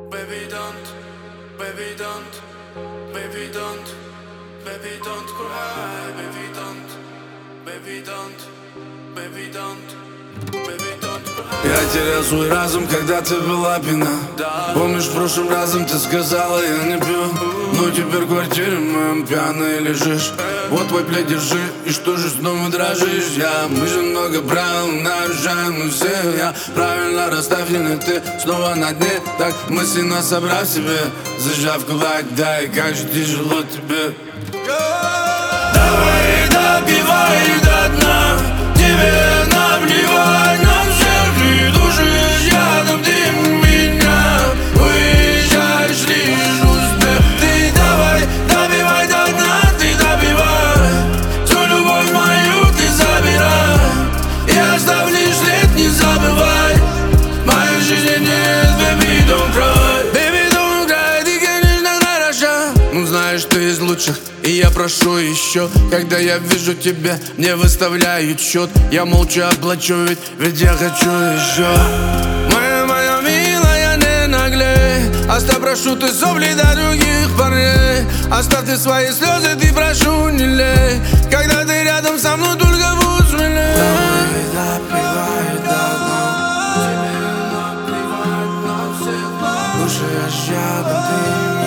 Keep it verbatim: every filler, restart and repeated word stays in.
Baby don't, baby don't, baby don't, baby don't cry, baby don't, baby don't, baby don't, baby don't cry. Я терял свой разум, когда ты была пьяна. Помнишь, в прошлом разом ты сказала, я не пью. Но теперь в квартире моем пьяной лежишь. Вот твой плед, держи, и что же снова дрожишь? Я, мы же много правил нарушаем, мы все. Я правильно расставлен, и ты снова на дне. Так мысленно собрав себе, зажав кулак, да, и как же тяжело тебе. Давай допивай до дна, тебе наплевать на всех, ты душишь ядом, ты меня выезжаешь лишь успех. Ты давай допивай до дна, ты допивай, всю любовь мою ты забирай, я оставлю лишь след, не забывай, в моей жизни нет, baby don't cry. Baby don't cry, ты конечно хороша, ну знаешь, ты из лучших, и я прошу еще. Когда я вижу тебя, мне выставляют счет. Я молча оплачу, ведь, ведь я хочу еще. Моя, моя милая, не наглей, оставь, прошу, ты сопли до других парней. Оставь ты свои слезы, ты, прошу, не лей, когда ты рядом со мной, только будь смелей. Давай допивай до дна, тебе наплевать на всех, лучше я ядом, ты